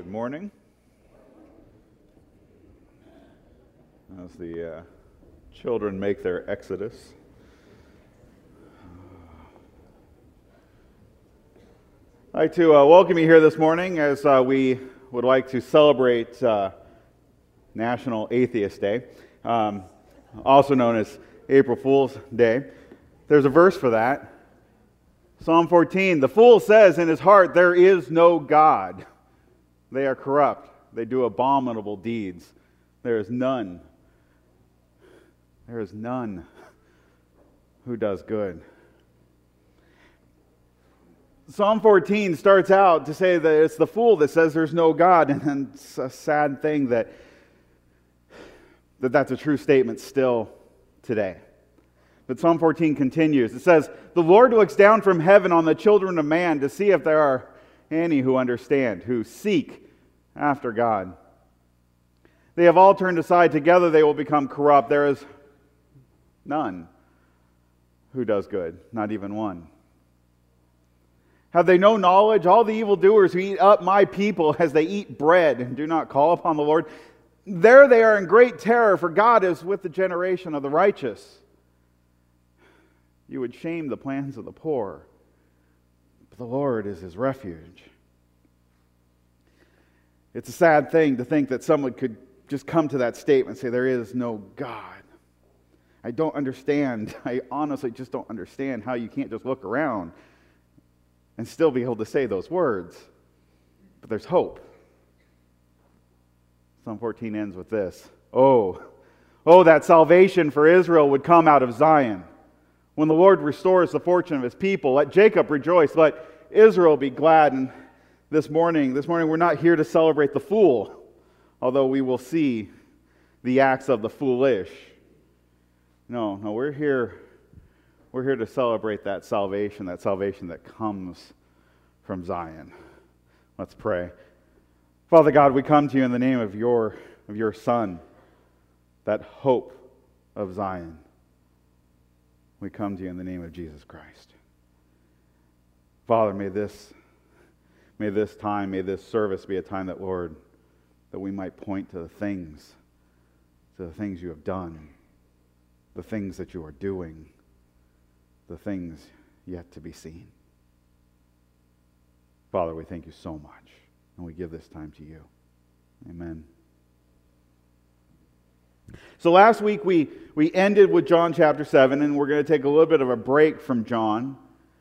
Good morning. As the children make their exodus, I'd like to welcome you here this morning as we would like to celebrate National Atheist Day, also known as April Fool's Day. There's a verse for that. Psalm 14, the fool says in his heart, there is no God. They are corrupt. They do abominable deeds. There is none. There is none who does good. Psalm 14 starts out to say that it's the fool that says there's no God, and it's a sad thing that's a true statement still today. But Psalm 14 continues. It says, the Lord looks down from heaven on the children of man to see if there are any who understand, who seek after God. They have all turned aside. Together they will become corrupt. There is none who does good, not even one. Have they no knowledge? All the evildoers who eat up my people as they eat bread and do not call upon the Lord, there they are in great terror, for God is with the generation of the righteous. You would shame the plans of the poor, but the Lord is his refuge. It's a sad thing to think that someone could just come to that statement and say, there is no God. I don't understand. I honestly just don't understand how you can't just look around and still be able to say those words. But there's hope. Psalm 14 ends with this. Oh, that salvation for Israel would come out of Zion. When the Lord restores the fortune of his people, let Jacob rejoice, let Israel be glad. And this morning we're not here to celebrate the fool, although we will see the acts of the foolish. No, we're here to celebrate that salvation that comes from Zion. Let's pray. Father God, we come to you in the name of your Son, that hope of Zion. We come to you in the name of Jesus Christ. Father, may this service be a time that, Lord, that we might point to the things you have done, the things that you are doing, the things yet to be seen. Father, we thank you so much, and we give this time to you. Amen. So last week we ended with John chapter 7, and we're going to take a little bit of a break from John.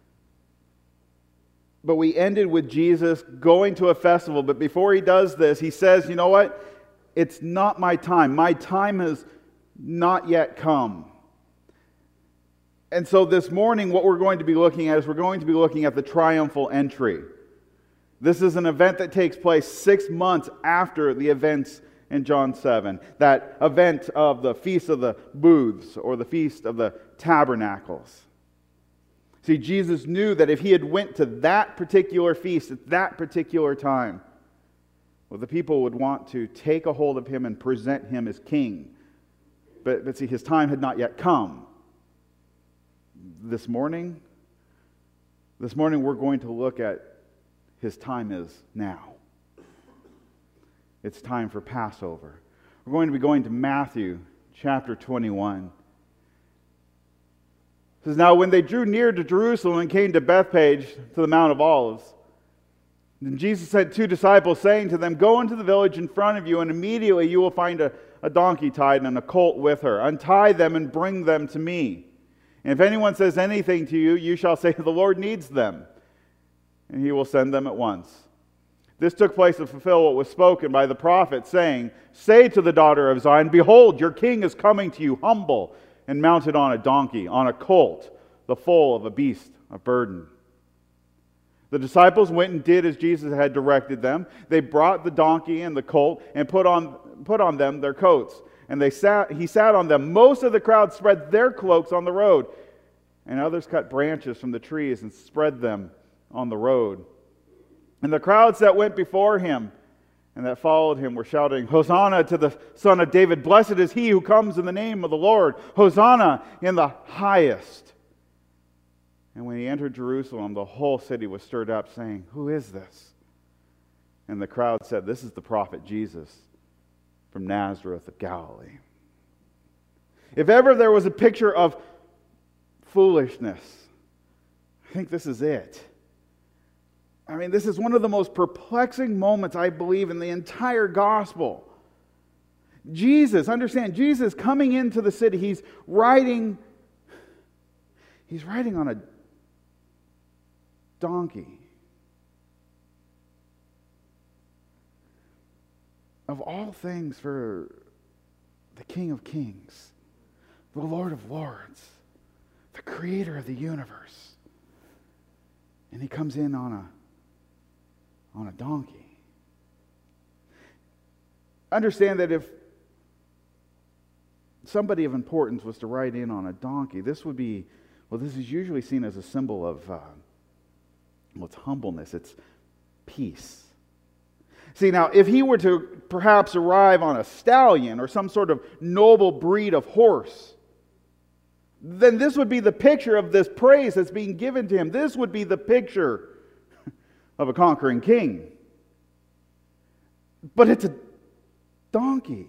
But we ended with Jesus going to a festival. But before he does this, he says, you know what? It's not my time. My time has not yet come. And so this morning, what we're going to be looking at is we're going to be looking at the triumphal entry. This is an event that takes place 6 months after the events in John 7. That event of the Feast of the Booths, or the Feast of the Tabernacles. See, Jesus knew that if he had went to that particular feast at that particular time, well, the people would want to take a hold of him and present him as king. But see, his time had not yet come. This morning we're going to look at his time is now. It's time for Passover. We're going to be going to Matthew chapter 21. It says, now when they drew near to Jerusalem and came to Bethphage, to the Mount of Olives, then Jesus sent 2 disciples, saying to them, go into the village in front of you, and immediately you will find a donkey tied and a colt with her. Untie them and bring them to me. And if anyone says anything to you, you shall say, the Lord needs them, and he will send them at once. This took place to fulfill what was spoken by the prophet, saying, say to the daughter of Zion, behold, your king is coming to you, humble and mounted on a donkey, on a colt, the foal of a beast of burden. The disciples went and did as Jesus had directed them. They brought the donkey and the colt and put on them their coats. And he sat on them. Most of the crowd spread their cloaks on the road, and others cut branches from the trees and spread them on the road. And the crowds that went before him and that followed him were shouting, Hosanna to the Son of David. Blessed is he who comes in the name of the Lord. Hosanna in the highest. And when he entered Jerusalem, the whole city was stirred up, saying, who is this? And the crowd said, "This is the prophet Jesus from Nazareth of Galilee." If ever there was a picture of foolishness, I think this is it. I mean, this is one of the most perplexing moments, I believe, in the entire gospel. Jesus, understand, Jesus coming into the city, he's riding on a donkey. Of all things, for the King of Kings, the Lord of Lords, the Creator of the universe. And he comes in on a donkey. Understand that if somebody of importance was to ride in on a donkey, this is usually seen as a symbol of it's humbleness, it's peace. See, now, if he were to perhaps arrive on a stallion or some sort of noble breed of horse, then this would be the picture of this praise that's being given to him. This would be the picture of a conquering king. But it's a donkey.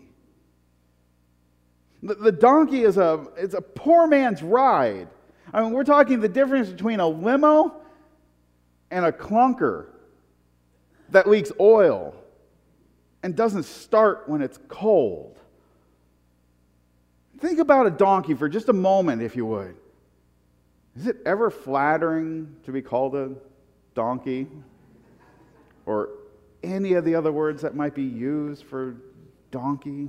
The donkey is a poor man's ride. I mean, we're talking the difference between a limo and a clunker that leaks oil and doesn't start when it's cold. Think about a donkey for just a moment, if you would. Is it ever flattering to be called a donkey? Or any of the other words that might be used for donkey?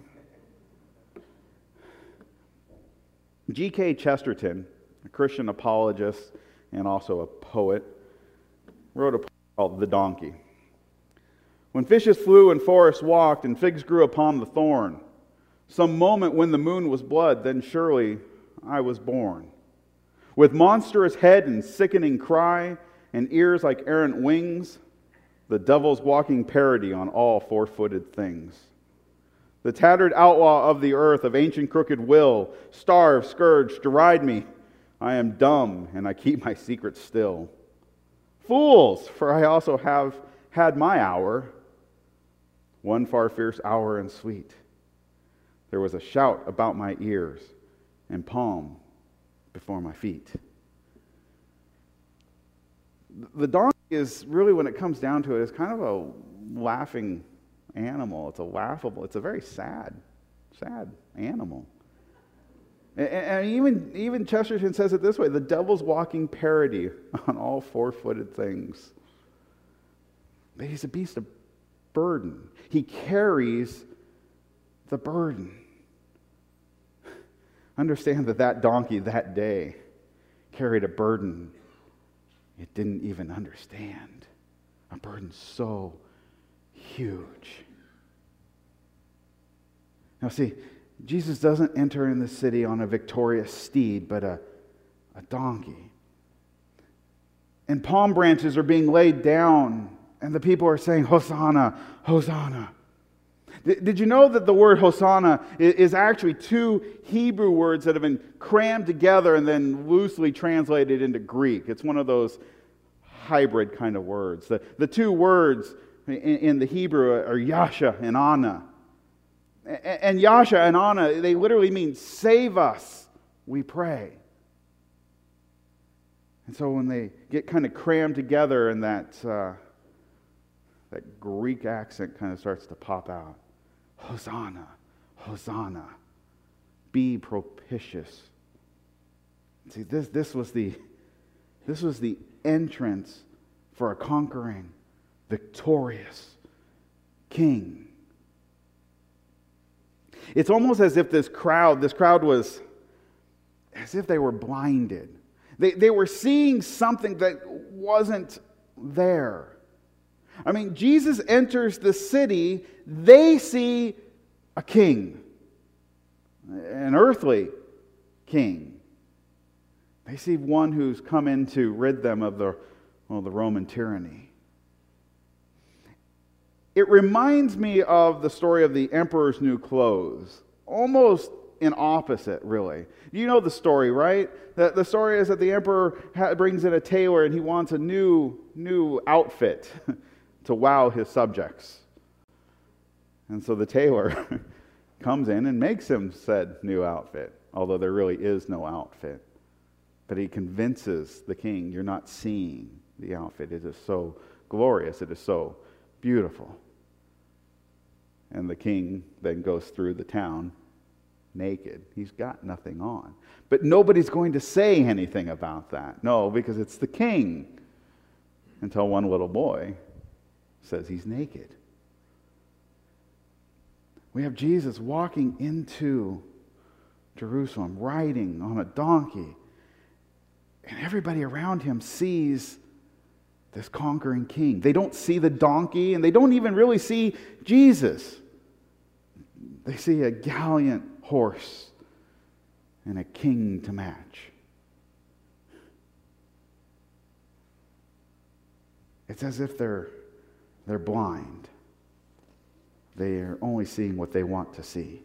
G.K. Chesterton, a Christian apologist and also a poet, wrote a poem called "The Donkey." When fishes flew and forests walked and figs grew upon the thorn, some moment when the moon was blood, then surely I was born. With monstrous head and sickening cry and ears like errant wings, the devil's walking parody on all four-footed things. The tattered outlaw of the earth, of ancient crooked will, starve, scourge, deride me. I am dumb and I keep my secret still. Fools, for I also have had my hour, one far fierce hour and sweet. There was a shout about my ears and palm before my feet. The donkey is really, when it comes down to it, is kind of a laughing animal. It's a very sad animal. And even Chesterton says it this way: the devil's walking parody on all four-footed things. But he's a beast of burden. He carries the burden. Understand that donkey that day carried a burden it didn't even understand. A burden so huge. Now see, Jesus doesn't enter in the city on a victorious steed, but a donkey. And palm branches are being laid down, and the people are saying, "Hosanna, Hosanna." Did you know that the word Hosanna is actually two Hebrew words that have been crammed together and then loosely translated into Greek? It's one of those hybrid kind of words. The two words in the Hebrew are Yasha and Anna. And Yasha and Anna, they literally mean save us, we pray. And so when they get kind of crammed together and that Greek accent kind of starts to pop out. Hosanna, Hosanna, be propitious. See, this was the entrance for a conquering, victorious king. It's almost as if this crowd was as if they were blinded. They were seeing something that wasn't there. I mean, Jesus enters the city, they see a king, an earthly king. They see one who's come in to rid them of the Roman tyranny. It reminds me of the story of the emperor's new clothes, almost in opposite, really. You know the story, right? The story is that the emperor brings in a tailor and he wants a new outfit to wow his subjects. And so the tailor comes in and makes him said new outfit, although there really is no outfit. But he convinces the king, you're not seeing the outfit. It is so glorious. It is so beautiful. And the king then goes through the town naked. He's got nothing on. But nobody's going to say anything about that. No, because it's the king. Until one little boy says he's naked. We have Jesus walking into Jerusalem, riding on a donkey. And everybody around him sees this conquering king. They don't see the donkey, and they don't even really see Jesus. They see a gallant horse and a king to match. It's as if they're blind. They are only seeing what they want to see.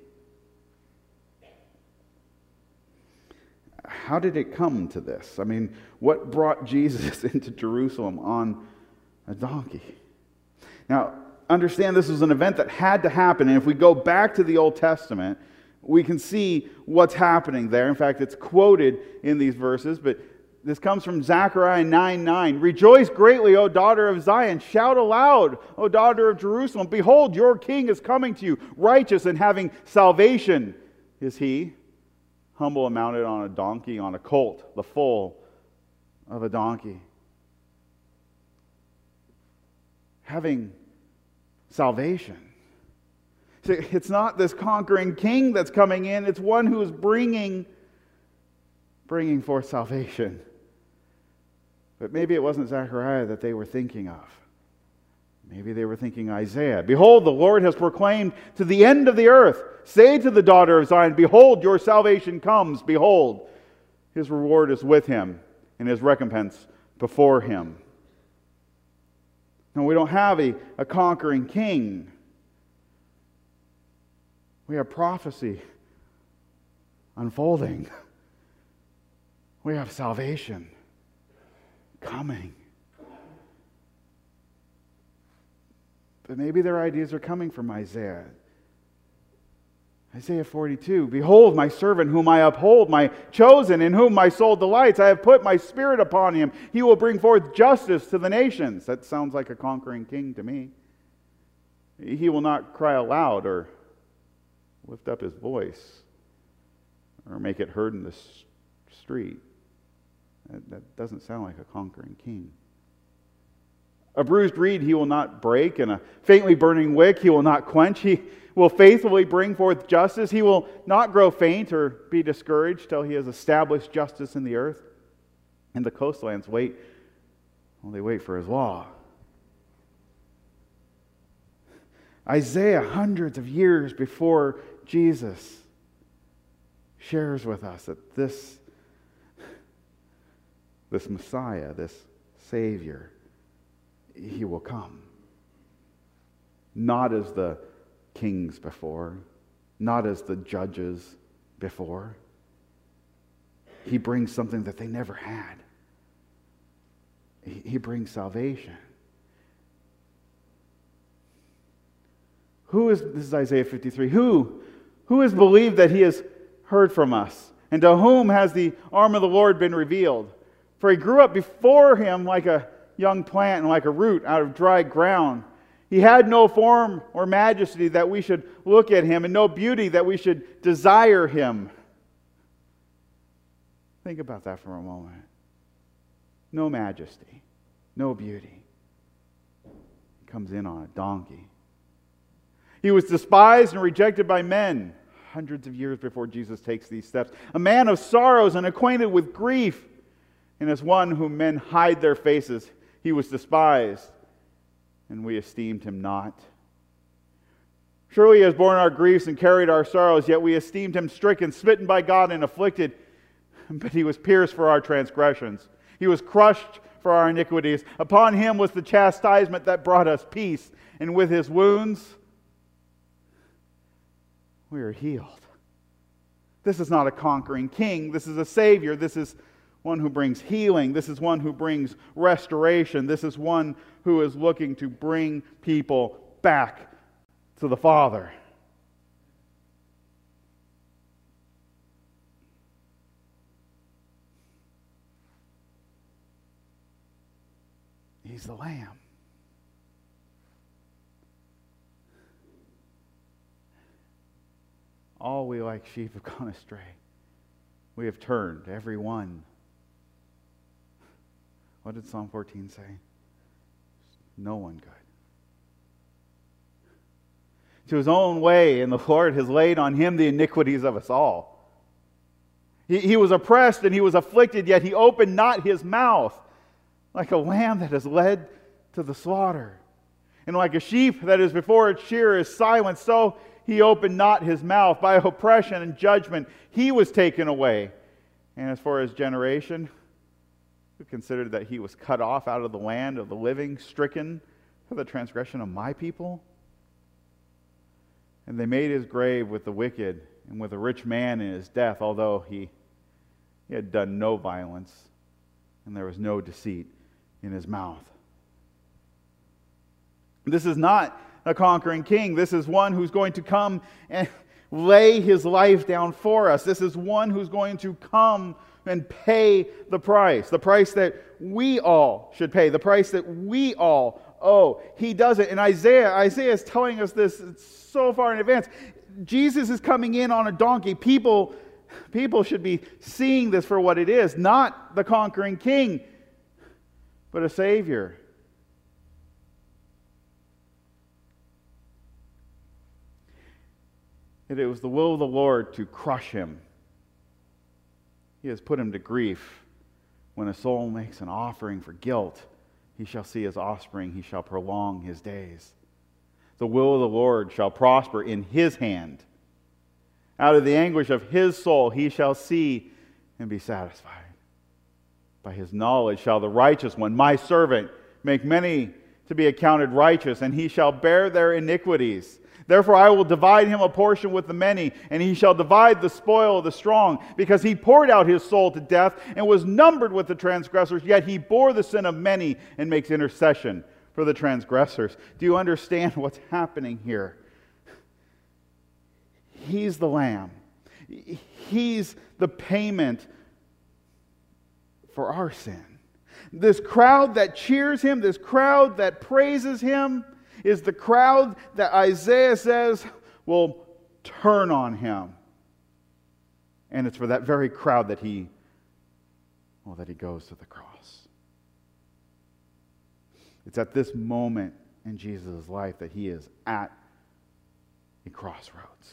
How did it come to this? I mean, what brought Jesus into Jerusalem on a donkey? Now, understand this was an event that had to happen, and if we go back to the Old Testament, we can see what's happening there. In fact, it's quoted in these verses, but this comes from Zechariah 9:9. Rejoice greatly, O daughter of Zion. Shout aloud, O daughter of Jerusalem. Behold, your king is coming to you. Righteous and having salvation is he. Humble and mounted on a donkey, on a colt, the foal of a donkey. Having salvation. See, it's not this conquering king that's coming in. It's one who is bringing forth salvation. But maybe it wasn't Zechariah that they were thinking of. Maybe they were thinking Isaiah. Behold, the Lord has proclaimed to the end of the earth. Say to the daughter of Zion, behold, your salvation comes. Behold, his reward is with him, and his recompense before him. No, we don't have a conquering king. We have prophecy unfolding. We have salvation coming. But maybe their ideas are coming from Isaiah. Isaiah 42, behold my servant whom I uphold, my chosen in whom my soul delights. I have put my spirit upon him. He will bring forth justice to the nations. That sounds like a conquering king to me. He will not cry aloud or lift up his voice or make it heard in the street. That doesn't sound like a conquering king. A bruised reed he will not break, and a faintly burning wick he will not quench. He will faithfully bring forth justice. He will not grow faint or be discouraged till he has established justice in the earth. And the coastlands wait for his law. Isaiah, hundreds of years before Jesus, shares with us that this Messiah, this Savior, he will come. Not as the kings before, not as the judges before. He brings something that they never had. He brings salvation. This is Isaiah 53. Who has believed that he has heard from us? And to whom has the arm of the Lord been revealed? For he grew up before him like a young plant and like a root out of dry ground. He had no form or majesty that we should look at him, and no beauty that we should desire him. Think about that for a moment. No majesty, no beauty. He comes in on a donkey. He was despised and rejected by men, hundreds of years before Jesus takes these steps. A man of sorrows and acquainted with grief, and as one whom men hide their faces, he was despised, and we esteemed him not. Surely he has borne our griefs and carried our sorrows, yet we esteemed him stricken, smitten by God, and afflicted. But he was pierced for our transgressions. He was crushed for our iniquities. Upon him was the chastisement that brought us peace, and with his wounds we are healed. This is not a conquering king. This is a Savior. This is one who brings healing. This is one who brings restoration. This is one who is looking to bring people back to the Father. He's the Lamb. All we like sheep have gone astray. We have turned, every one. What did Psalm 14 say? No one good. To his own way, and the Lord has laid on him the iniquities of us all. He was oppressed and he was afflicted, yet he opened not his mouth. Like a lamb that is led to the slaughter, and like a sheep that is before its shearer is silent, so he opened not his mouth. By oppression and judgment he was taken away. And as for his generation, who considered that he was cut off out of the land of the living, stricken for the transgression of my people? And they made his grave with the wicked and with a rich man in his death, although he had done no violence, and there was no deceit in his mouth. This is not a conquering king. This is one who's going to come and lay his life down for us. This is one who's going to come and pay the price that we all should pay, the price that we all owe. He does it. And Isaiah is telling us this so far in advance. Jesus is coming in on a donkey. People should be seeing this for what it is, not the conquering king, but a Savior. It was the will of the Lord to crush him. He has put him to grief. When a soul makes an offering for guilt, he shall see his offspring, he shall prolong his days. The will of the Lord shall prosper in his hand. Out of the anguish of his soul he shall see and be satisfied. By his knowledge shall the righteous one, my servant, make many to be accounted righteous, and he shall bear their iniquities. Therefore I will divide him a portion with the many, and he shall divide the spoil of the strong, because he poured out his soul to death and was numbered with the transgressors, yet he bore the sin of many and makes intercession for the transgressors. Do you understand what's happening here? He's the Lamb. He's the payment for our sin. This crowd that cheers him, this crowd that praises him, is the crowd that Isaiah says will turn on him. And it's for that very crowd that he goes to the cross. It's at this moment in Jesus' life that he is at a crossroads.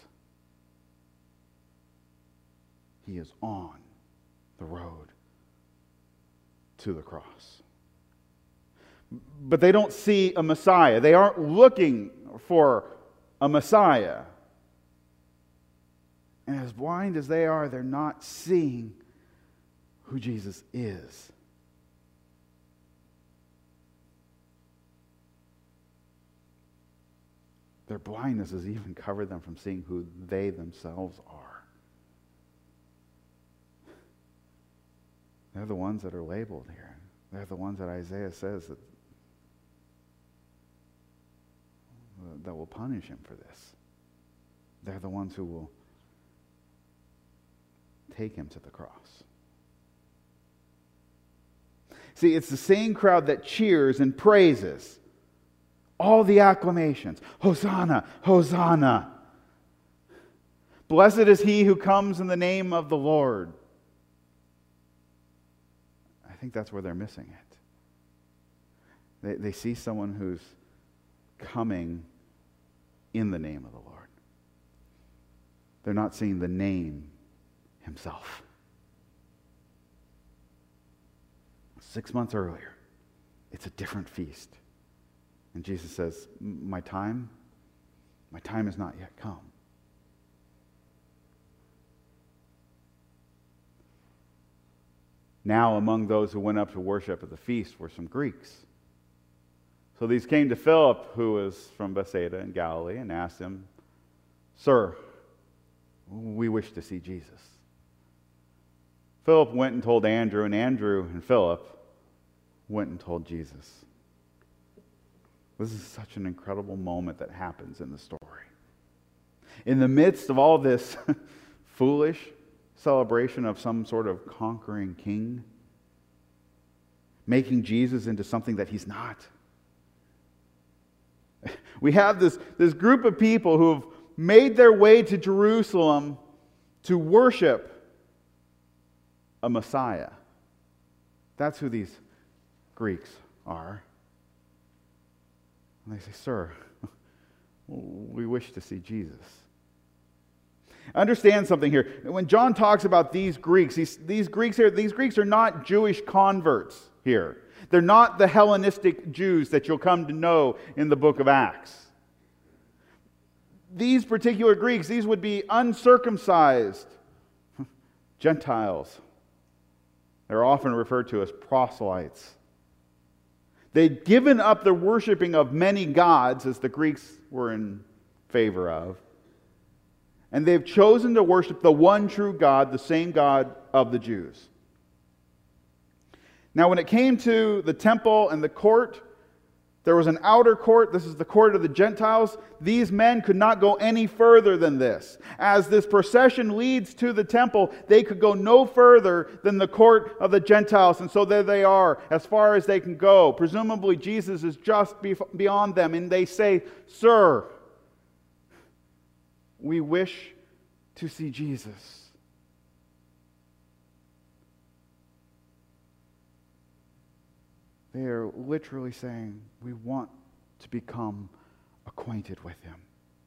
He is on the road to the cross. But they don't see a Messiah. They aren't looking for a Messiah. And as blind as they are, they're not seeing who Jesus is. Their blindness has even covered them from seeing who they themselves are. They're the ones that are labeled here. They're the ones that Isaiah says that will punish him for this. They're the ones who will take him to the cross. See, it's the same crowd that cheers and praises. All the acclamations. Hosanna, Hosanna. Blessed is he who comes in the name of the Lord. I think that's where they're missing it. They see someone who's coming in the name of the Lord. They're not seeing the name himself. 6 months earlier, it's a different feast. And Jesus says, my time has not yet come. Now among those who went up to worship at the feast were some Greeks. So these came to Philip, who was from Bethsaida in Galilee, and asked him, Sir, we wish to see Jesus. Philip went and told Andrew, and Andrew and Philip went and told Jesus. This is such an incredible moment that happens in the story. In the midst of all this foolish celebration of some sort of conquering king, making Jesus into something that he's not, we have this group of people who have made their way to Jerusalem to worship a Messiah. That's who these Greeks are. And they say, "Sir, we wish to see Jesus." Understand something here. When John talks about these Greeks, these Greeks are not Jewish converts here. They're not the Hellenistic Jews that you'll come to know in the book of Acts. These particular Greeks, these would be uncircumcised Gentiles. They're often referred to as proselytes. They'd given up the worshiping of many gods, as the Greeks were in favor of, and they've chosen to worship the one true God, the same God of the Jews. Now, when it came to the temple and the court, there was an outer court. This is the court of the Gentiles. These men could not go any further than this. As this procession leads to the temple, they could go no further than the court of the Gentiles. And so there they are, as far as they can go. Presumably, Jesus is just beyond them. And they say, "Sir, we wish to see Jesus." They are literally saying, "We want to become acquainted with him.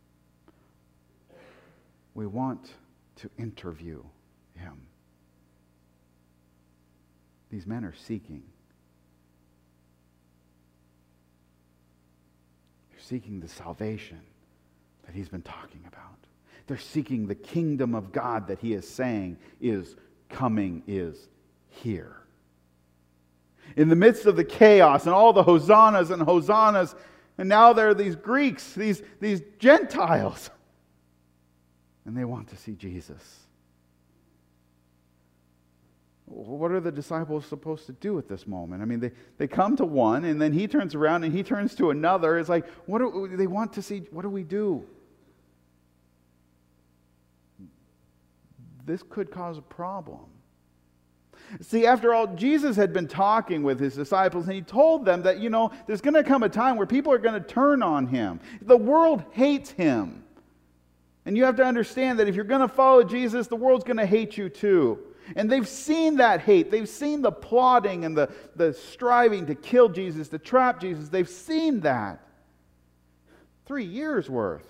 We want to interview him." These men are seeking. They're seeking the salvation that he's been talking about. They're seeking the kingdom of God that he is saying is coming, is here. In the midst of the chaos and all the hosannas and hosannas, and now there are these Greeks, these Gentiles, and they want to see Jesus. What are the disciples supposed to do at this moment? I mean, they come to one, and then he turns around and he turns to another. It's like, what do they want to see? What do we do? This could cause a problem. See, after all, Jesus had been talking with his disciples, and he told them that, there's going to come a time where people are going to turn on him. The world hates him. And you have to understand that if you're going to follow Jesus, the world's going to hate you too. And they've seen that hate. They've seen the plotting and the striving to kill Jesus, to trap Jesus. They've seen that. 3 years worth.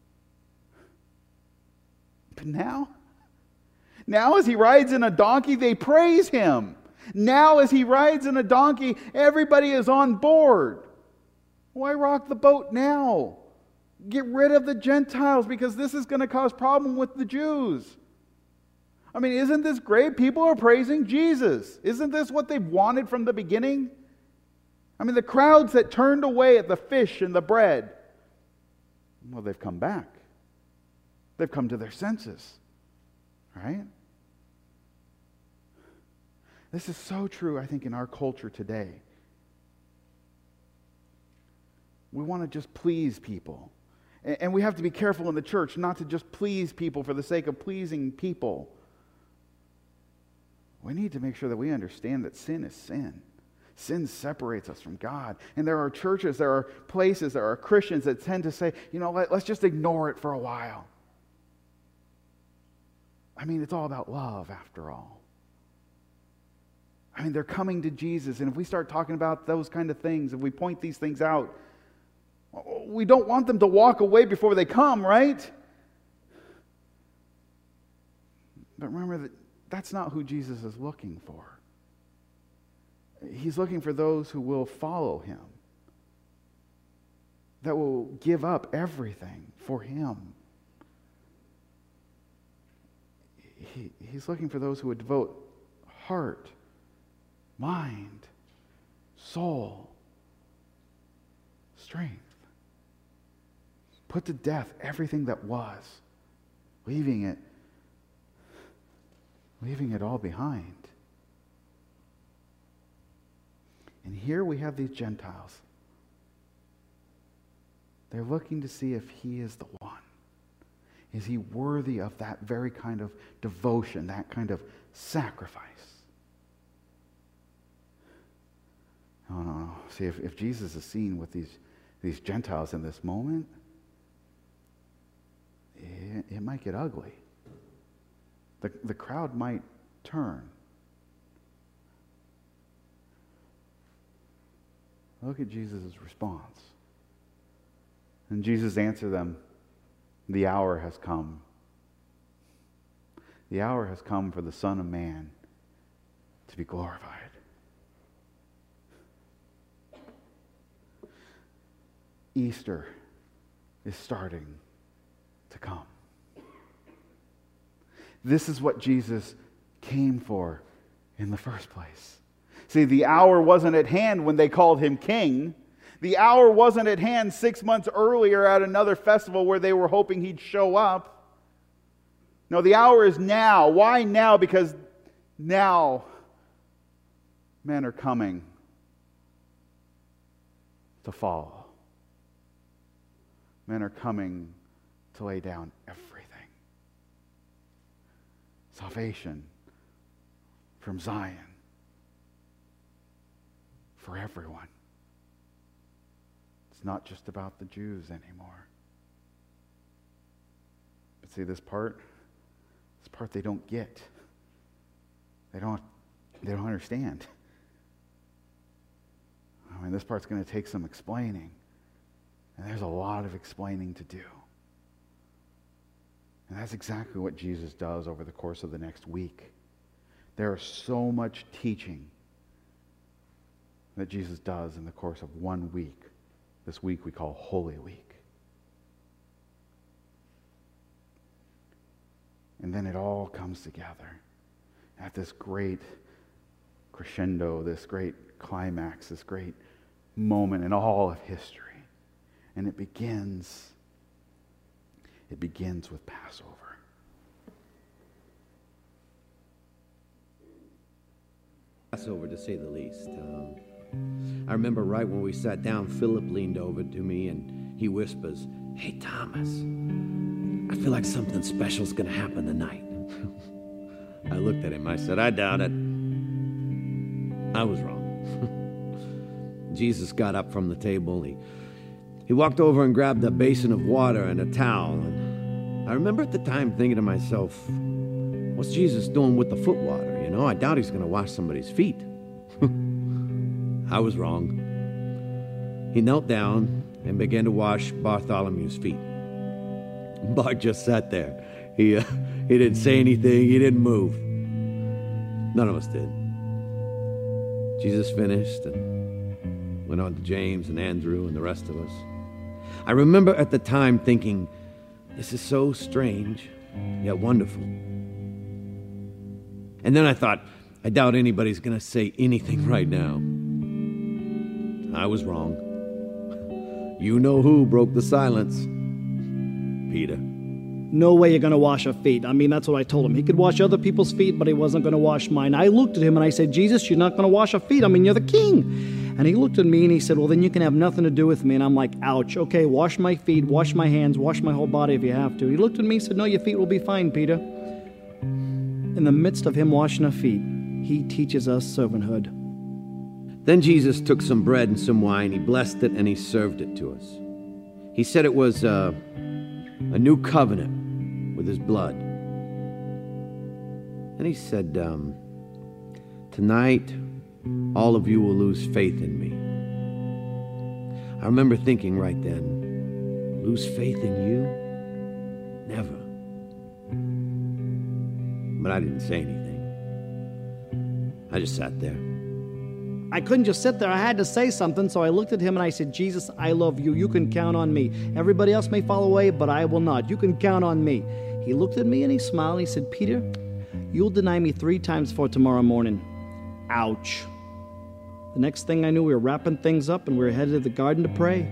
But now as he rides in a donkey, they praise him. Now as he rides in a donkey, everybody is on board. Why rock the boat now? Get rid of the Gentiles, because this is going to cause problem with the Jews. I mean, isn't this great? People are praising Jesus. Isn't this what they've wanted from the beginning? I mean, the crowds that turned away at the fish and the bread, well, they've come back. They've come to their senses. Right? This is so true, I think, in our culture today. We want to just please people. And we have to be careful in the church not to just please people for the sake of pleasing people. We need to make sure that we understand that sin is sin. Sin separates us from God. And there are churches, there are places, there are Christians that tend to say, let's just ignore it for a while. I mean, it's all about love, after all. I mean, they're coming to Jesus, and if we start talking about those kind of things, if we point these things out, we don't want them to walk away before they come, right? But remember that that's not who Jesus is looking for. He's looking for those who will follow him, that will give up everything for him. He's looking for those who would devote heart, mind, soul, strength. Put to death everything that was, leaving it leaving it all behind. And here we have these Gentiles. They're looking to see if he is the one. Is he worthy of that very kind of devotion, that kind of sacrifice? No. See, if Jesus is seen with these Gentiles in this moment, it might get ugly. The crowd might turn. Look at Jesus' response. And Jesus answered them, "The hour has come. The hour has come for the Son of Man to be glorified." Easter is starting to come. This is what Jesus came for in the first place. See, the hour wasn't at hand when they called him king. The hour wasn't at hand 6 months earlier at another festival where they were hoping he'd show up. No, the hour is now. Why now? Because now men are coming to follow. Men are coming to lay down everything. Salvation from Zion for everyone. It's not just about the Jews anymore. But see, this part they don't get. They don't understand. I mean, this part's going to take some explaining. And there's a lot of explaining to do. And that's exactly what Jesus does over the course of the next week. There is so much teaching that Jesus does in the course of 1 week. This week we call Holy Week. And then it all comes together at this great crescendo, this great climax, this great moment in all of history. And it begins with Passover. Passover, to say the least. I remember right when we sat down, Philip leaned over to me and he whispers, "Hey, Thomas, I feel like something special's going to happen tonight." I looked at him. I said, "I doubt it." I was wrong. Jesus got up from the table. He walked over and grabbed a basin of water and a towel. And I remember at the time thinking to myself, what's Jesus doing with the foot water? I doubt he's going to wash somebody's feet. I was wrong. He knelt down and began to wash Bartholomew's feet. Bart just sat there. He didn't say anything. He didn't move. None of us did. Jesus finished and went on to James and Andrew and the rest of us. I remember at the time thinking, this is so strange, yet wonderful. And then I thought, I doubt anybody's going to say anything right now. I was wrong. You know who broke the silence? Peter. No way you're going to wash our feet. I mean, that's what I told him. He could wash other people's feet, but he wasn't going to wash mine. I looked at him and I said, "Jesus, you're not going to wash our feet. I mean, you're the king." And he looked at me and he said, "Well, then you can have nothing to do with me." And I'm like, ouch. Okay, wash my feet, wash my hands, wash my whole body if you have to. He looked at me and said, "No, your feet will be fine, Peter." In the midst of him washing our feet, he teaches us servanthood. Then Jesus took some bread and some wine. He blessed it and he served it to us. He said it was a new covenant with his blood. And he said, tonight, all of you will lose faith in me. I remember thinking right then, lose faith in you? Never. But I didn't say anything. I just sat there. I couldn't just sit there. I had to say something, so I looked at him and I said, "Jesus, I love you. You can count on me. Everybody else may fall away, but I will not. You can count on me." He looked at me and he smiled and he said, "Peter, you'll deny me 3 times for tomorrow morning." Ouch. The next thing I knew, we were wrapping things up and we were headed to the garden to pray.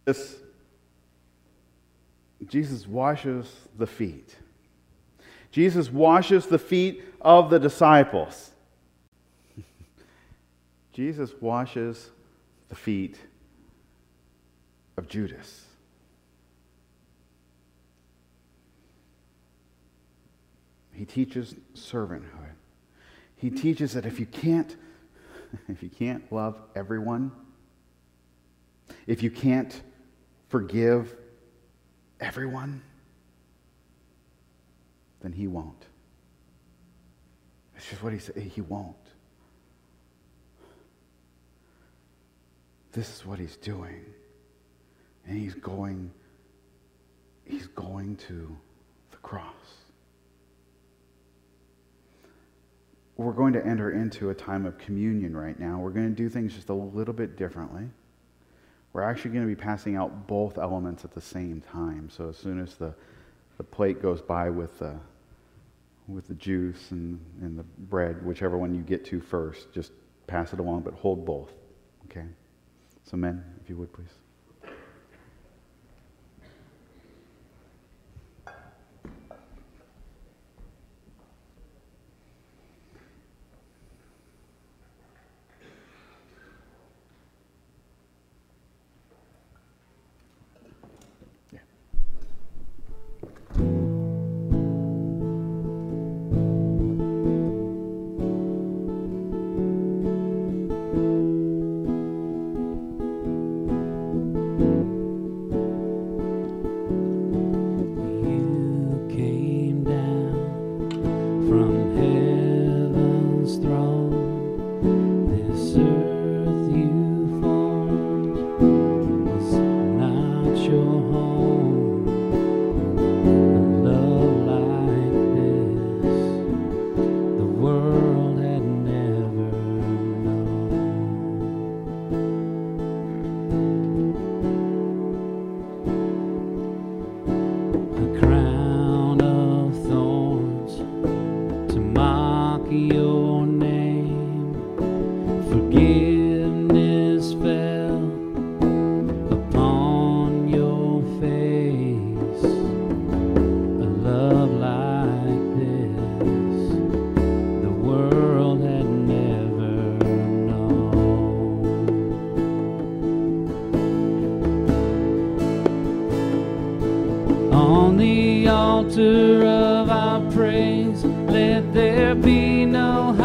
Jesus washes the feet. Jesus washes the feet of the disciples. Jesus washes the feet of Judas. He teaches servanthood. He teaches that if you can't love everyone, if you can't forgive everyone, then he won't. It's just what he said. He won't. This is what he's doing. And he's going to the cross. We're going to enter into a time of communion right now. We're going to do things just a little bit differently. We're actually going to be passing out both elements at the same time. So as soon as the plate goes by with the juice and the bread, whichever one you get to first, just pass it along, but hold both. Okay? So men, if you would please. On the altar of our praise, let there be no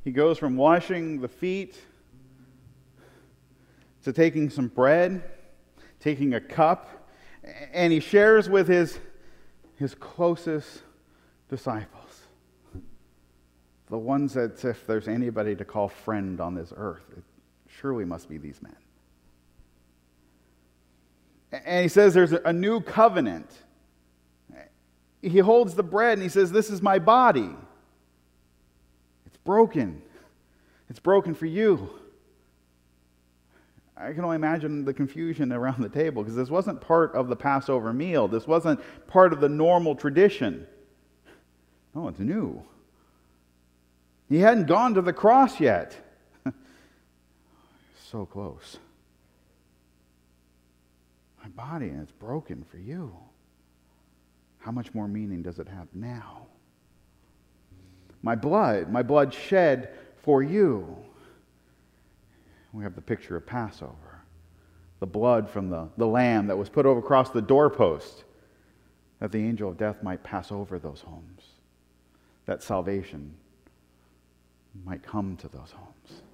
He goes from washing the feet to taking some bread, taking a cup, and he shares with his closest disciples, the ones that if there's anybody to call friend on this earth, it surely must be these men. And he says there's a new covenant. He holds the bread and he says, this is my body. It's broken. It's broken for you. I can only imagine the confusion around the table because this wasn't part of the Passover meal. This wasn't part of the normal tradition. No, it's new. He hadn't gone to the cross yet. So close. My body, and it's broken for you. How much more meaning does it have now? My blood shed for you. We have the picture of Passover. The blood from the lamb that was put over across the doorpost, that the angel of death might pass over those homes. That salvation might come to those homes.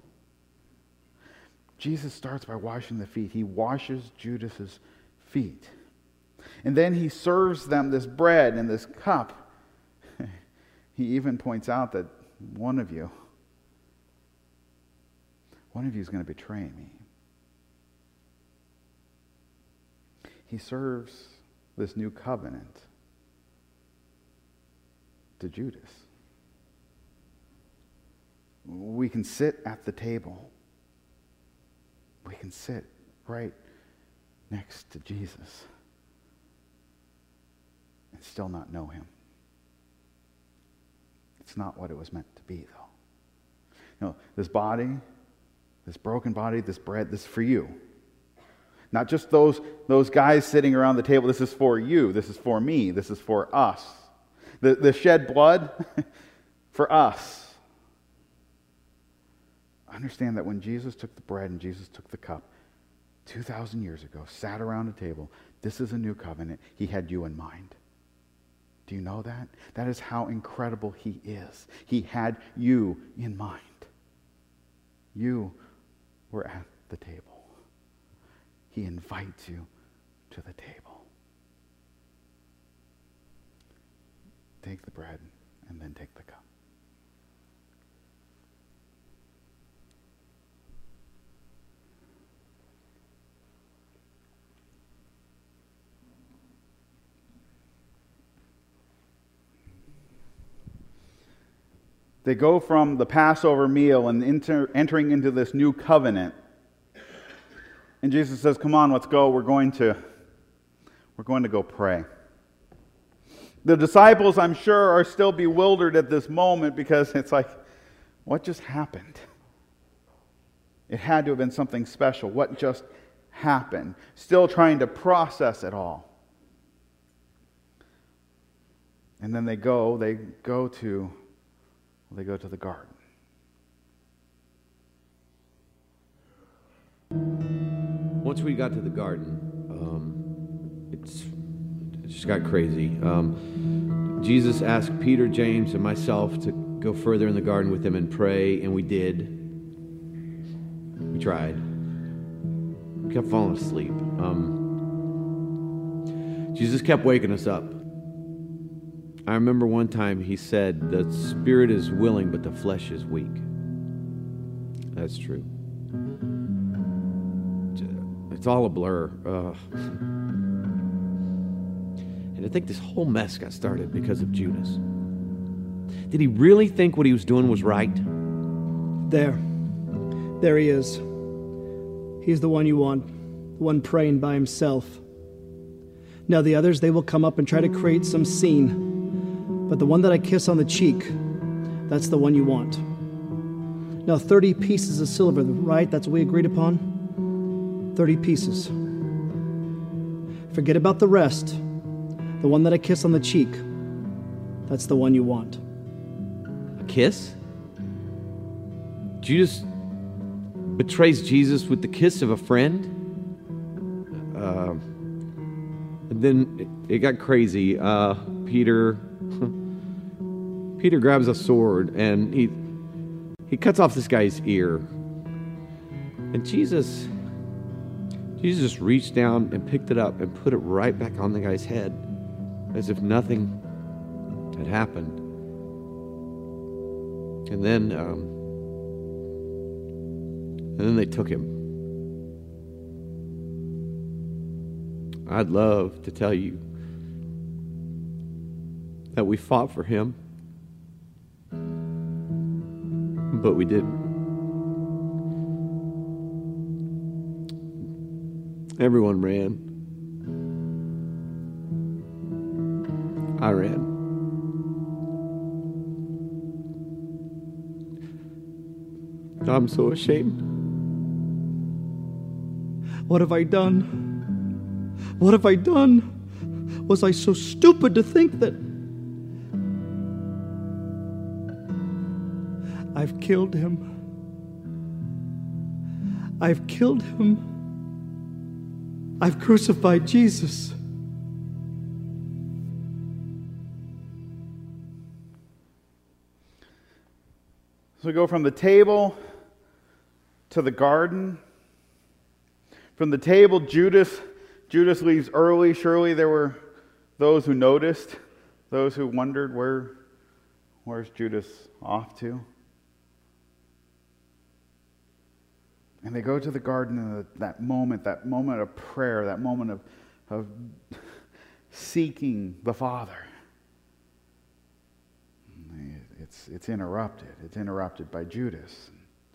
Jesus starts by washing the feet. He washes Judas's feet. And then he serves them this bread and this cup. He even points out that one of you is going to betray me. He serves this new covenant to Judas. We can sit at the table. We can sit right next to Jesus and still not know him. It's not what it was meant to be, though. No, this body, this broken body, this bread, this is for you. Not just those guys sitting around the table. This is for you. This is for me. This is for us. The shed blood for us. Understand that when Jesus took the bread and Jesus took the cup 2,000 years ago, sat around a table, this is a new covenant. He had you in mind. Do you know that? That is how incredible he is. He had you in mind. You were at the table. He invites you to the table. Take the bread and then take the cup. They go from the Passover meal and entering into this new covenant. And Jesus says, come on, let's go. We're going to go pray. The disciples, I'm sure, are still bewildered at this moment because it's like, what just happened? It had to have been something special. What just happened? Still trying to process it all. And then they go to the garden. Once we got to the garden, it just got crazy. Jesus asked Peter, James, and myself to go further in the garden with him and pray, and we did. We tried. We kept falling asleep. Jesus kept waking us up. I remember one time he said, the spirit is willing, but the flesh is weak. That's true. It's all a blur. And I think this whole mess got started because of Judas. Did he really think what he was doing was right? There he is. He's the one you want, the one praying by himself. Now the others, they will come up and try to create some scene. But the one that I kiss on the cheek, that's the one you want. Now 30 pieces of silver, right? That's what we agreed upon? 30 pieces. Forget about the rest. The one that I kiss on the cheek, that's the one you want. A kiss? Judas betrays Jesus with the kiss of a friend? And then it got crazy. Peter grabs a sword and he cuts off this guy's ear. And Jesus just reached down and picked it up and put it right back on the guy's head as if nothing had happened. And then they took him. I'd love to tell you that we fought for him, but we didn't. Everyone ran. I ran. I'm so ashamed. What have I done? What have I done? Was I so stupid to think that I've killed him? I've killed him. I've crucified Jesus. So we go from the table to the garden. From the table, Judas leaves early. Surely there were those who noticed, those who wondered, where's Judas off to? And they go to the garden, and that moment of prayer, that moment of seeking the Father, it's interrupted. It's interrupted by Judas.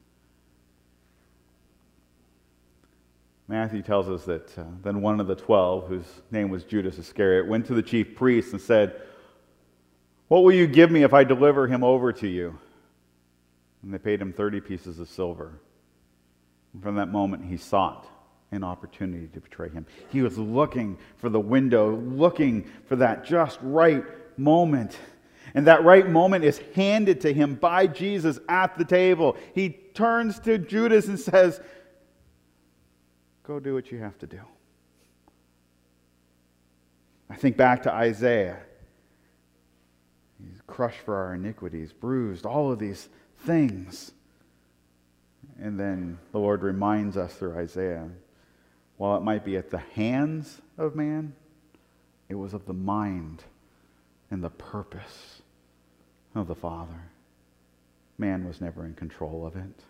Matthew tells us that then one of the 12, whose name was Judas Iscariot, went to the chief priests and said, "What will you give me if I deliver him over to you?" And they paid him 30 pieces of silver. And from that moment, he sought an opportunity to betray him. He was looking for the window, looking for that just right moment. And that right moment is handed to him by Jesus at the table. He turns to Judas and says, "Go do what you have to do." I think back to Isaiah. He's crushed for our iniquities, bruised, all of these things. And then the Lord reminds us through Isaiah, while it might be at the hands of man, it was of the mind and the purpose of the Father. Man was never in control of it.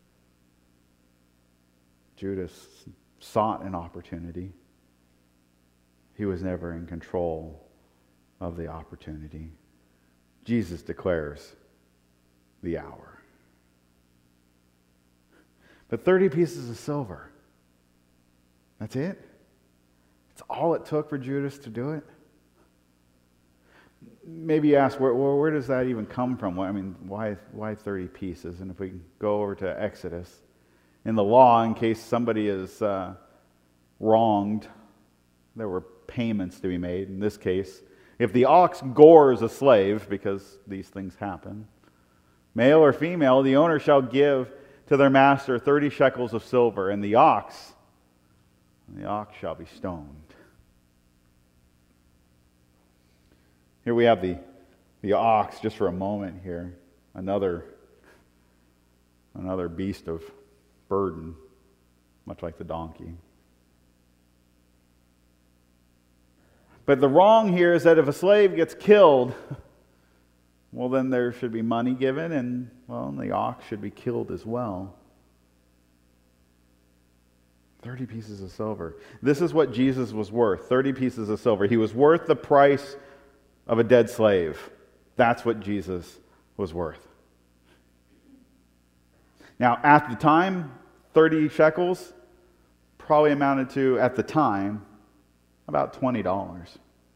Judas sought an opportunity. He was never in control of the opportunity. Jesus declares the hour. But 30 pieces of silver, that's it? It's all it took for Judas to do it? Maybe you ask, where does that even come from? I mean, why 30 pieces? And if we go over to Exodus, in the law, in case somebody is wronged, there were payments to be made. In this case, if the ox gores a slave, because these things happen, male or female, the owner shall give to their master 30 shekels of silver, and the ox shall be stoned. Here we have the ox, just for a moment here, another beast of burden, much like the donkey. But the wrong here is that if a slave gets killed, well, then there should be money given, and, well, the ox should be killed as well. 30 pieces of silver. This is what Jesus was worth, 30 pieces of silver. He was worth the price of a dead slave. That's what Jesus was worth. Now, at the time, 30 shekels probably amounted to, at the time, about $20.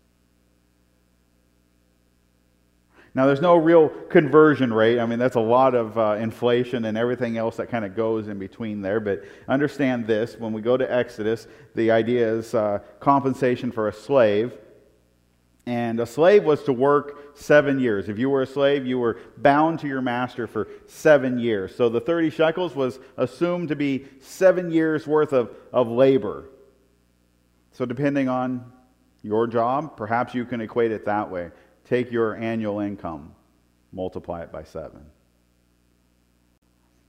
Now, there's no real conversion rate. I mean, that's a lot of inflation and everything else that kind of goes in between there. But understand this, when we go to Exodus, the idea is compensation for a slave. And a slave was to work 7 years. If you were a slave, you were bound to your master for 7 years. So the 30 shekels was assumed to be 7 years worth of labor. So depending on your job, perhaps you can equate it that way. Take your annual income, multiply it by 7.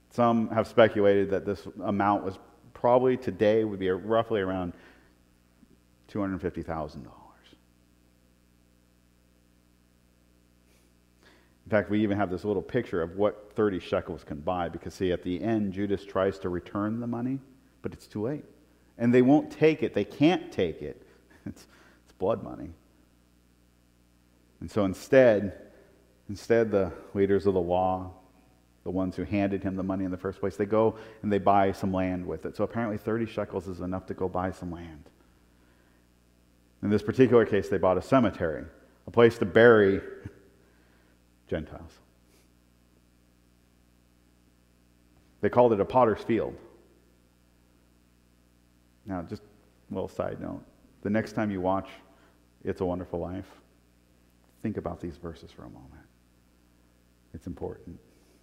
Some have speculated that this amount was probably today would be roughly around $250,000. In fact, we even have this little picture of what 30 shekels can buy, because see, at the end, Judas tries to return the money, but it's too late. And they won't take it. They can't take it. It's blood money. And so instead the leaders of the law, the ones who handed him the money in the first place, they go and they buy some land with it. So apparently 30 shekels is enough to go buy some land. In this particular case, they bought a cemetery, a place to bury Gentiles. They called it a potter's field. Now, just a little side note. The next time you watch It's a Wonderful Life, think about these verses for a moment. It's important.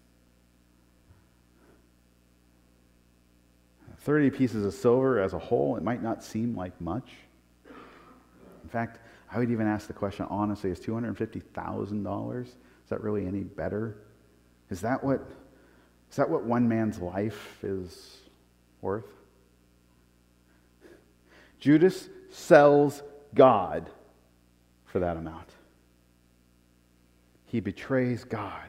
30 pieces of silver as a whole, it might not seem like much. In fact, I would even ask the question, honestly, is $250,000, is that really any better? Is that what one man's life is worth? Judas sells God for that amount. He betrays God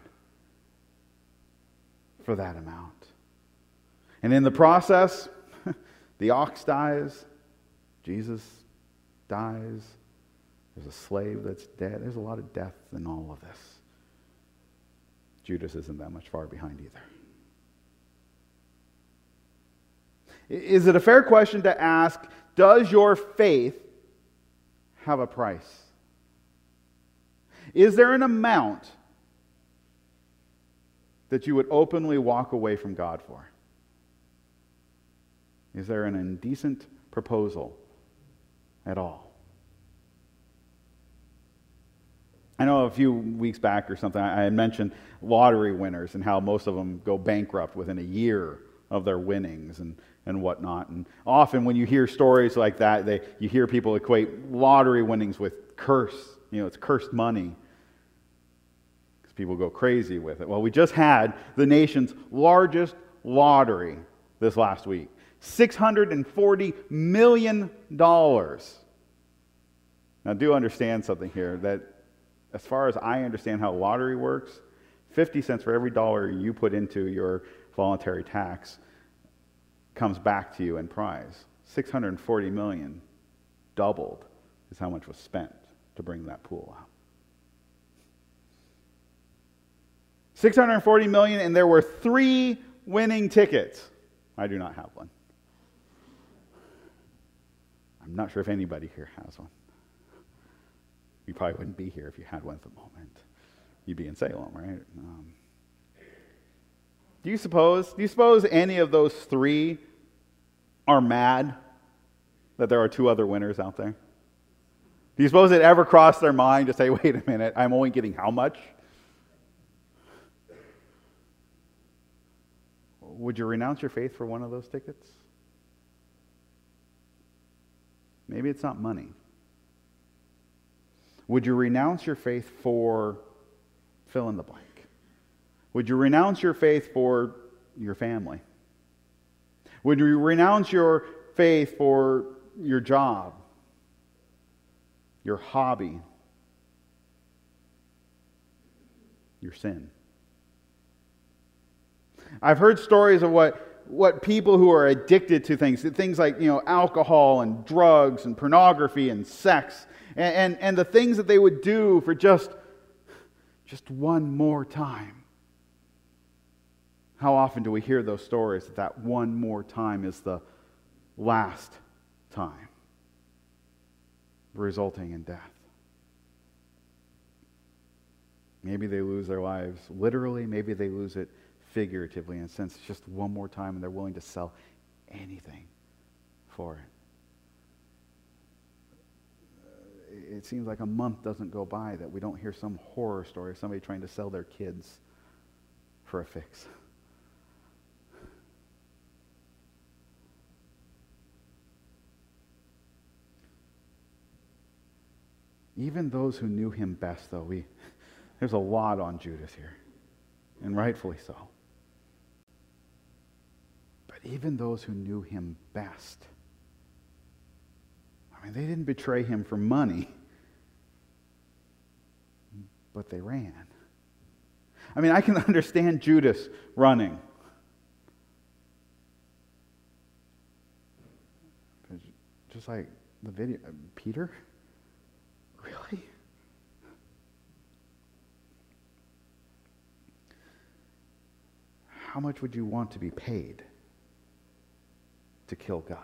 for that amount. And in the process, the ox dies, Jesus dies, there's a slave that's dead. There's a lot of death in all of this. Judas isn't that much far behind either. Is it a fair question to ask, does your faith have a price? Is there an amount that you would openly walk away from God for? Is there an indecent proposal at all? I know a few weeks back or something, I had mentioned lottery winners and how most of them go bankrupt within a year of their winnings and whatnot. And often when you hear stories like that, you hear people equate lottery winnings with curse. It's cursed money. Because people go crazy with it. Well, we just had the nation's largest lottery this last week. $640 million. Now, do understand something here, that as far as I understand how lottery works, 50 cents for every dollar you put into your voluntary tax comes back to you in prize. 640 million doubled is how much was spent to bring that pool out. 640 million, and there were 3 winning tickets. I do not have one. I'm not sure if anybody here has one. You probably wouldn't be here if you had one at the moment. You'd be in Salem, right? Do you suppose any of those 3 are mad that there are 2 other winners out there? Do you suppose it ever crossed their mind to say, wait a minute, I'm only getting how much? Would you renounce your faith for one of those tickets? Maybe it's not money. Would you renounce your faith for fill in the blank? Would you renounce your faith for your family? Would you renounce your faith for your job, your hobby, your sin? I've heard stories of what people who are addicted to things like alcohol and drugs and pornography and sex, and the things that they would do for just one more time. How often do we hear those stories that one more time is the last time, resulting in death? Maybe they lose their lives literally, maybe they lose it figuratively in a sense. It's just one more time and they're willing to sell anything for it. It seems like a month doesn't go by that we don't hear some horror story of somebody trying to sell their kids for a fix. Even those who knew him best, though, there's a lot on Judas here, and rightfully so. even those who knew him best. I mean, they didn't betray him for money, but they ran. I mean, I can understand Judas running. Just like the video. Peter? Really? How much would you want to be paid to kill God?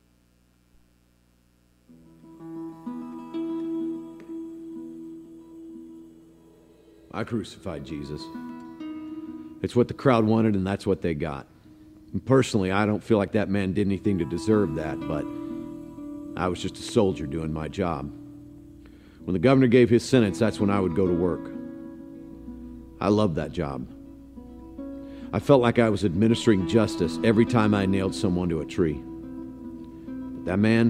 I crucified Jesus. It's what the crowd wanted, and that's what they got. And personally, I don't feel like that man did anything to deserve that, but I was just a soldier doing my job. When the governor gave his sentence, that's when I would go to work. I loved that job. I felt like I was administering justice every time I nailed someone to a tree. But that man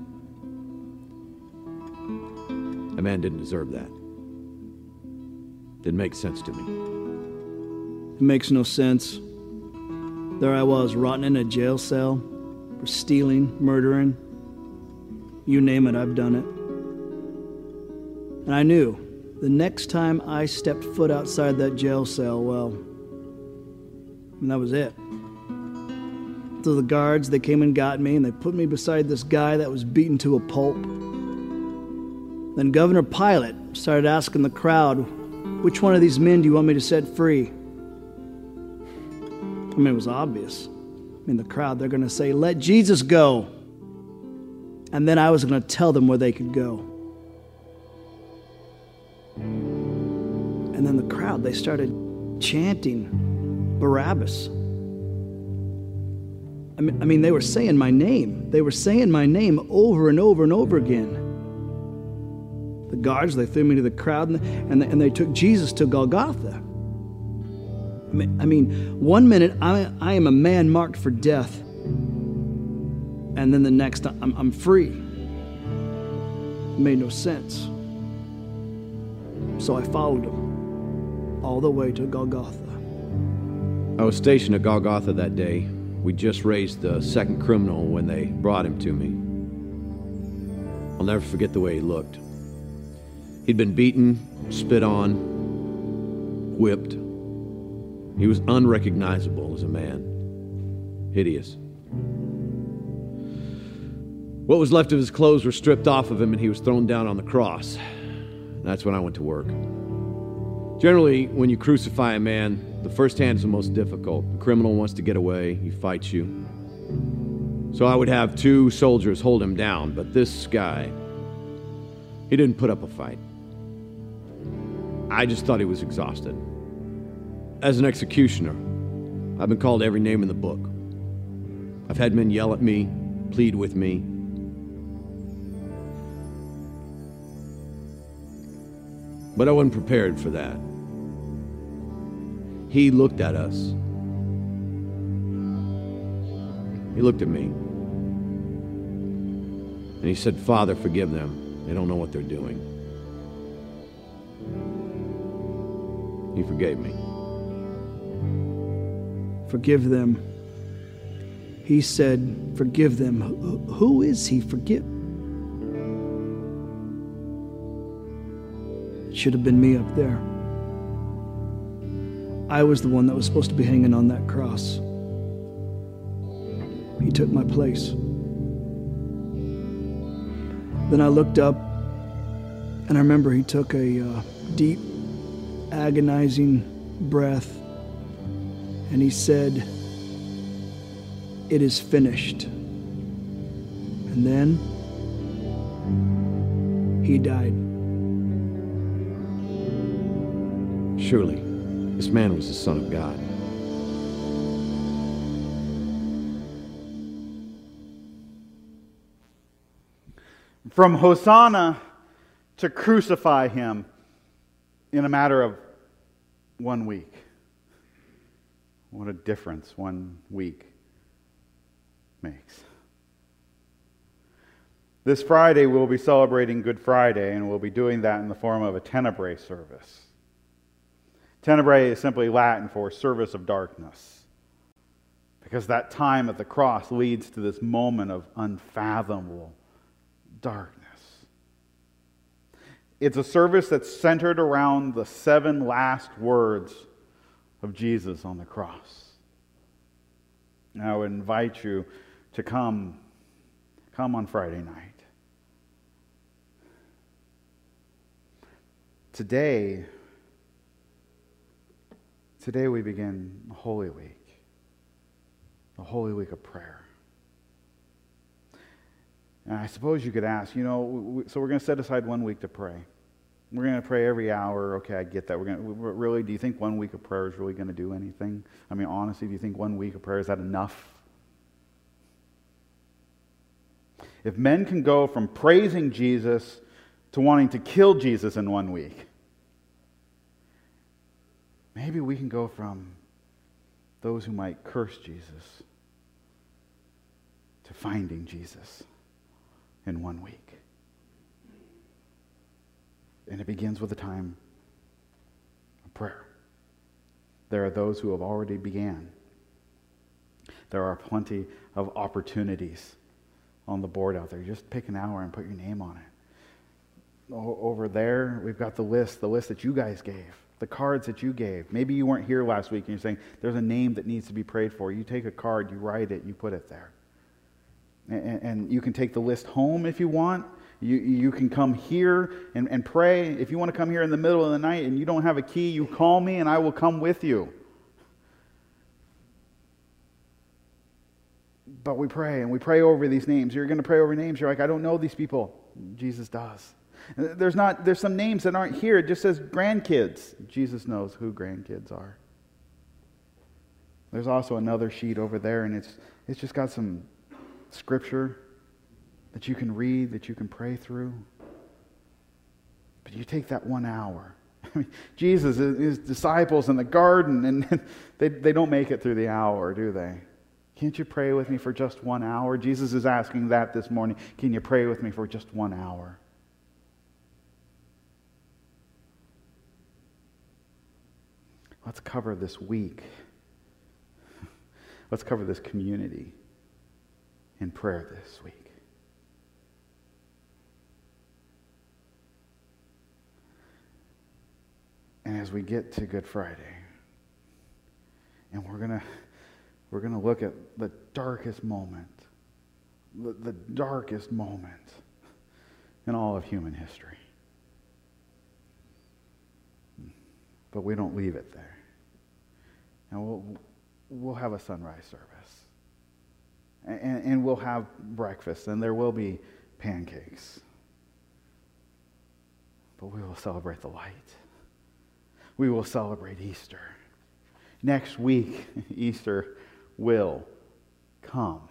didn't deserve that. Didn't make sense to me. It makes no sense. There I was, rotting in a jail cell for stealing, murdering. You name it, I've done it. And I knew the next time I stepped foot outside that jail cell, well, and that was it. So the guards, they came and got me, and they put me beside this guy that was beaten to a pulp. Then Governor Pilate started asking the crowd, which one of these men do you want me to set free? I mean, it was obvious. I mean, the crowd, they're going to say, let Jesus go. And then I was going to tell them where they could go. And then the crowd, they started chanting Barabbas. I mean, they were saying my name. They were saying my name over and over and over again. The guards, they threw me to the crowd, and they took Jesus to Golgotha. I mean, one minute I am a man marked for death, and then the next I'm free. It made no sense. So I followed him all the way to Golgotha. I was stationed at Golgotha that day. We just raised the second criminal when they brought him to me. I'll never forget the way he looked. He'd been beaten, spit on, whipped. He was unrecognizable as a man. Hideous. What was left of his clothes were stripped off of him, and he was thrown down on the cross. That's when I went to work. Generally, when you crucify a man, the first hand is the most difficult. The criminal wants to get away. He fights you. So I would have 2 soldiers hold him down, but this guy, he didn't put up a fight. I just thought he was exhausted. As an executioner, I've been called every name in the book. I've had men yell at me, plead with me. But I wasn't prepared for that. He looked at us. He looked at me. And he said, Father, forgive them. They don't know what they're doing. He forgave me. Forgive them. He said, forgive them. Who is he? Forgive. It should have been me up there. I was the one that was supposed to be hanging on that cross. He took my place. Then I looked up, and I remember he took a deep, agonizing breath, and he said, "It is finished." And then he died. Surely, this man was the Son of God. From Hosanna to crucify him in a matter of 1 week. What a difference 1 week makes. This Friday we'll be celebrating Good Friday, and we'll be doing that in the form of a Tenebrae service. Tenebrae is simply Latin for service of darkness. Because that time at the cross leads to this moment of unfathomable darkness. It's a service that's centered around the 7 last words of Jesus on the cross. And I would invite you to come on Friday night. Today we begin Holy Week, the Holy Week of prayer. And I suppose you could ask, so we're going to set aside 1 week to pray. We're going to pray every hour. Okay, I get that. Really, do you think 1 week of prayer is really going to do anything? I mean, honestly, do you think 1 week of prayer, is that enough? If men can go from praising Jesus to wanting to kill Jesus in 1 week, maybe we can go from those who might curse Jesus to finding Jesus in 1 week. And it begins with a time of prayer. There are those who have already began. There are plenty of opportunities on the board out there. Just pick an hour and put your name on it. Over there, we've got the list that you guys gave, the cards that you gave. Maybe you weren't here last week and you're saying, there's a name that needs to be prayed for. You take a card, you write it, you put it there. And you can take the list home if you want. You can come here and pray. If you want to come here in the middle of the night and you don't have a key, you call me and I will come with you. But we pray, and we pray over these names. You're going to pray over names. You're like, I don't know these people. Jesus does. There's some names that aren't here. It just says grandkids. Jesus knows who grandkids are. There's also another sheet over there, and it's just got some scripture that you can read, that you can pray through. But you take that 1 hour. I mean, Jesus, his disciples in the garden, and they don't make it through the hour, do they? Can't you pray with me for just 1 hour? Jesus is asking that this morning. Can you pray with me for just 1 hour? Let's cover this week. Let's cover this community in prayer this week. And as we get to Good Friday, and we're going to look at the darkest moment, the darkest moment in all of human history. But we don't leave it there. And we'll have a sunrise service. And we'll have breakfast, and there will be pancakes. But we will celebrate the light. We will celebrate Easter. Next week, Easter will come.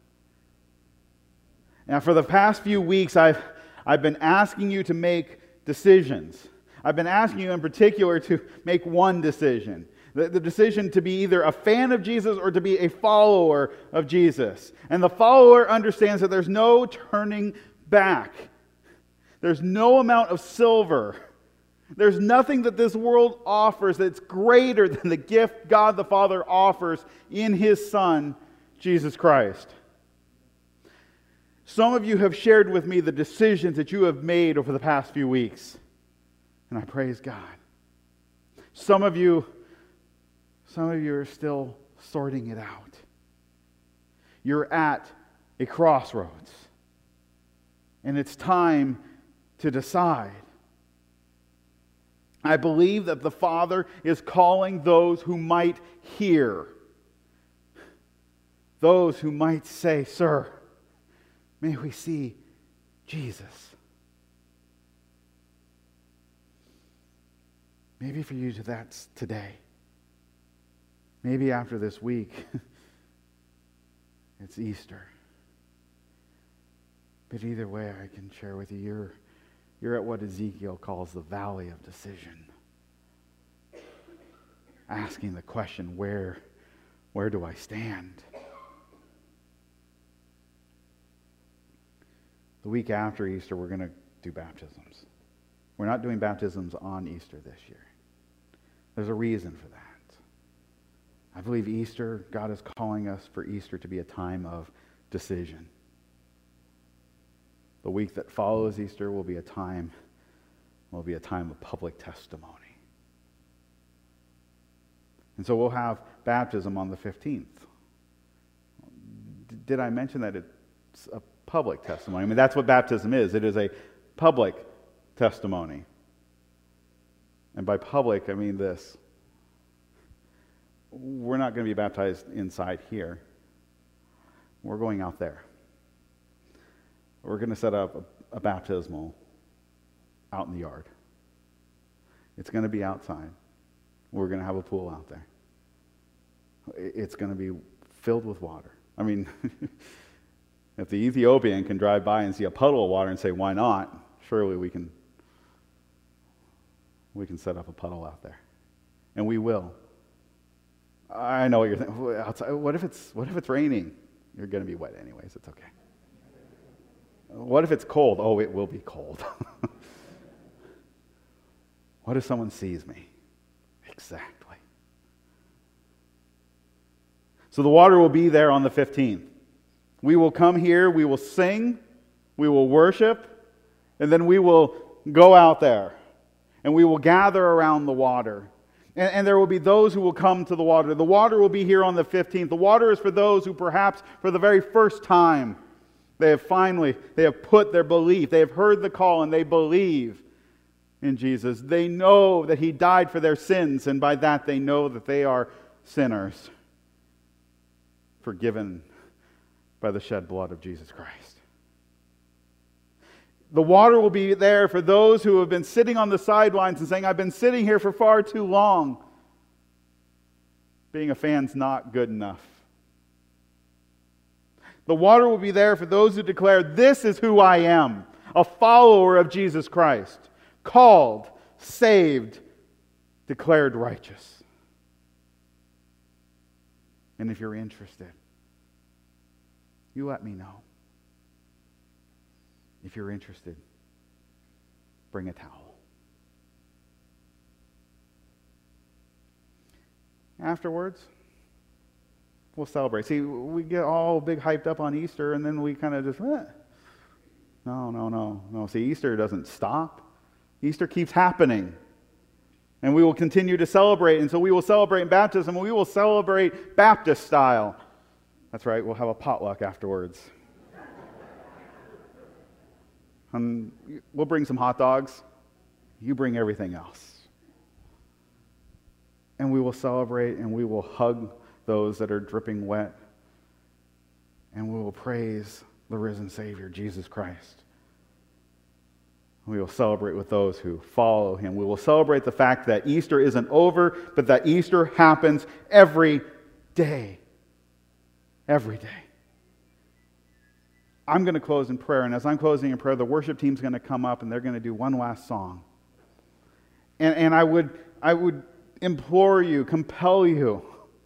Now, for the past few weeks, I've been asking you to make decisions. I've been asking you in particular to make one decision. The decision to be either a fan of Jesus or to be a follower of Jesus. And the follower understands that there's no turning back. There's no amount of silver. There's nothing that this world offers that's greater than the gift God the Father offers in His Son, Jesus Christ. Some of you have shared with me the decisions that you have made over the past few weeks. And I praise God. Some of you are still sorting it out. You're at a crossroads. And it's time to decide. I believe that the Father is calling those who might hear. Those who might say, Sir, may we see Jesus. Maybe for you that's today. Maybe after this week, it's Easter. But either way, I can share with you, you're at what Ezekiel calls the valley of decision. Asking the question, where do I stand? The week after Easter, we're going to do baptisms. We're not doing baptisms on Easter this year. There's a reason for that. I believe Easter, God is calling us for Easter to be a time of decision. The week that follows Easter will be a time of public testimony. And so we'll have baptism on the 15th. Did I mention that it's a public testimony? I mean, that's what baptism is. It is a public testimony. And by public, I mean this. We're not going to be baptized inside here. We're going out there. We're going to set up a baptismal out in the yard. It's going to be outside. We're going to have a pool out there. It's going to be filled with water. I mean, if the Ethiopian can drive by and see a puddle of water and say, why not? Surely we can set up a puddle out there. And we will. I know what you're thinking. Outside, what if it's raining? You're going to be wet anyways. It's okay. What if it's cold? Oh, it will be cold. What if someone sees me? Exactly. So the water will be there on the 15th. We will come here, we will sing, we will worship, and then we will go out there, and we will gather around the water. And there will be those who will come to the water. The water will be here on the 15th. The water is for those who perhaps for the very first time they have put their belief, they have heard the call, and they believe in Jesus. They know that He died for their sins, and by that they know that they are sinners, forgiven by the shed blood of Jesus Christ. The water will be there for those who have been sitting on the sidelines and saying, I've been sitting here for far too long. Being a fan's not good enough. The water will be there for those who declare, this is who I am, a follower of Jesus Christ, called, saved, declared righteous. And if you're interested, you let me know. If you're interested, bring a towel. Afterwards, we'll celebrate. See, we get all big hyped up on Easter, and then we kind of just, No. See, Easter doesn't stop. Easter keeps happening. And we will continue to celebrate. And so we will celebrate baptism, and we will celebrate Baptist style. That's right, we'll have a potluck afterwards. And we'll bring some hot dogs. You bring everything else. And we will celebrate, and we will hug those that are dripping wet. And we will praise the risen Savior, Jesus Christ. We will celebrate with those who follow Him. We will celebrate the fact that Easter isn't over, but that Easter happens every day. Every day. I'm going to close in prayer, and as I'm closing in prayer, the worship team's going to come up, and they're going to do one last song. And I would implore you, compel you.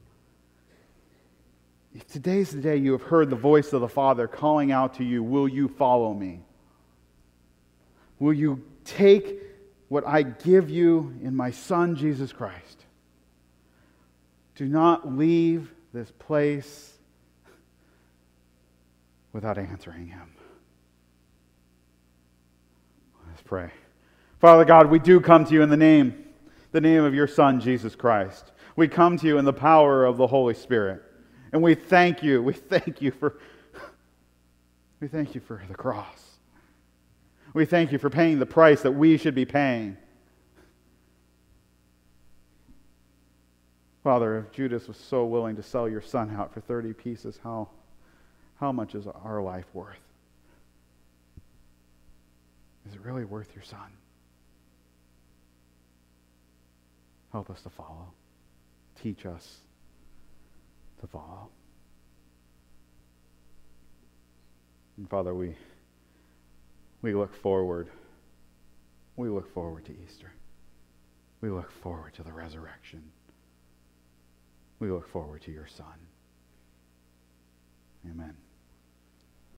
If today's the day you have heard the voice of the Father calling out to you, will you follow me? Will you take what I give you in my Son, Jesus Christ? Do not leave this place without answering Him. Let's pray. Father God, we do come to you in the name of your Son, Jesus Christ. We come to you in the power of the Holy Spirit. And we thank you. We thank you for the cross. We thank you for paying the price that we should be paying. Father, if Judas was so willing to sell your Son out for 30 pieces, how much is our life worth? Is it really worth your Son? Help us to follow. Teach us to follow. And Father, we look forward. We look forward to Easter. We look forward to the resurrection. We look forward to your Son. Amen.